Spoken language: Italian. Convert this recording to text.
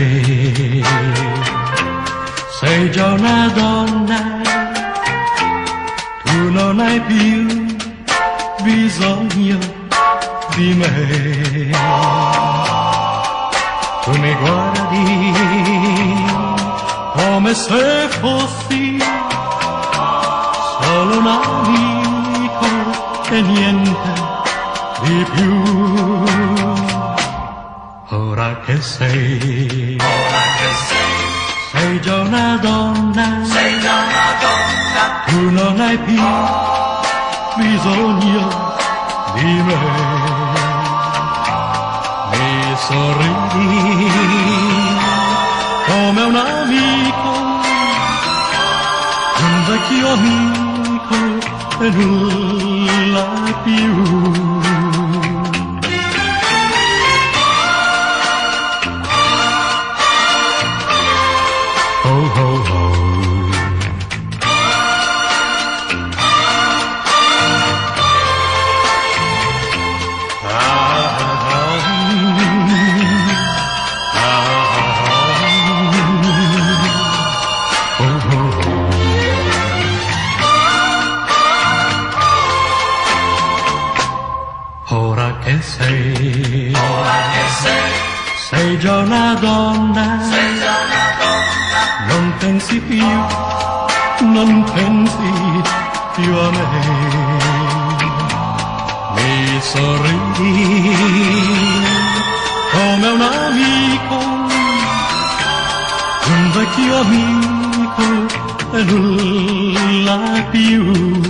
sei già una donna, tu non hai più bisogno di me. Tu mi guardi come se fossi solo un amico e niente di più. Ora che sei già una donna, tu non hai più bisogno di me. Mi sorridi come un amico, un vecchio amico e nulla più. Oh, oh, oh. Ora che sei già una donna, non pensi più a me. Mi sorridi come un amico, un vecchio amico e nulla più.